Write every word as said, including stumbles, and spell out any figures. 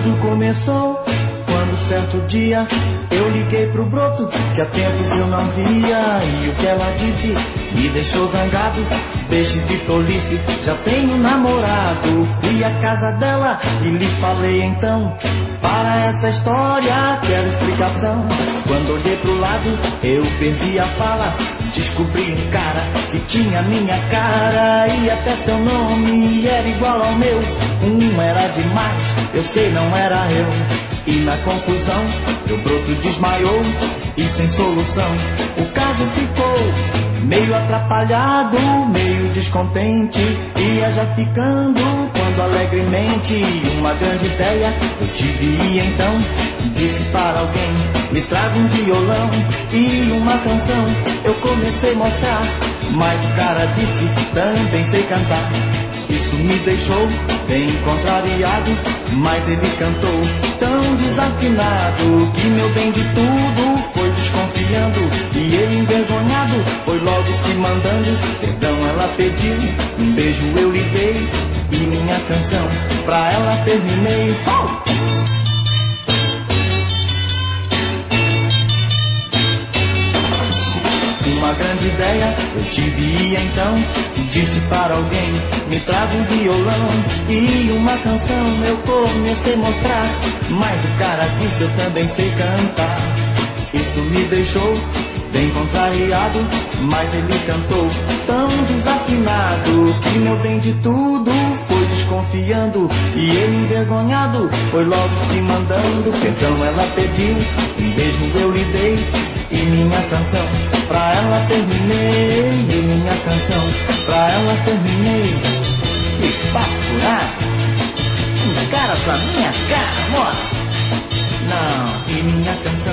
Tudo começou quando certo dia eu liguei pro broto, que há tempos eu não via. E o que ela disse me deixou zangado. Deixe de tolice, já tenho namorado. Fui à casa dela e lhe falei então: para essa história quero explicação. Quando olhei pro lado eu perdi a fala. Descobri um cara que tinha minha cara e até seu nome era igual ao meu. Um era demais, eu sei, não era eu. E na confusão, meu broto desmaiou e sem solução o caso ficou meio atrapalhado, meio descontente. Ia já ficando quando alegremente uma grande ideia eu tive e então disse para alguém: me traga um violão e uma canção. Eu comecei a mostrar, mas o cara disse: também sei cantar. Isso me deixou bem contrariado, mas ele cantou tão desafinado que meu bem de tudo foi desconfiando. E ele envergonhado foi logo se mandando. Perdão ela pediu, um beijo eu lhe dei e minha canção pra ela terminei. Oh! Uma grande ideia eu tive e então disse para alguém: me traga um violão e uma canção. Eu comecei a mostrar, mas o cara disse: eu também sei cantar. Isso me deixou bem contrariado, mas ele cantou tão desafinado que meu bem de tudo foi desconfiando. E ele envergonhado foi logo se mandando. Perdão ela pediu, um beijo eu lhe dei e minha canção pra ela terminei. E minha canção pra ela terminei. Que bafurado, um cara pra minha cara, mora. Não, e minha canção